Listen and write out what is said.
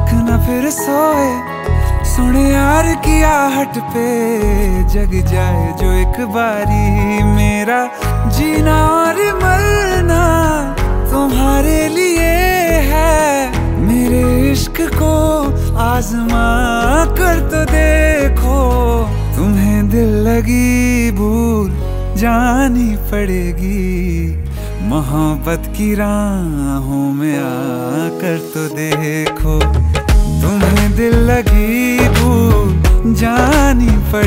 आँख न फिर सोए, सुने यार की आहट पे जग जाए जो एक बारी। मेरा जीना और मरना तुम्हारे लिए है, मेरे इश्क को आजमा कर तो देखो। तुम्हें दिल लगी भूल जानी पड़ेगी, मोहब्बत की राहों में आकर तो देखो। तुम्हें दिल लगी भूल जानी पड़ेगी।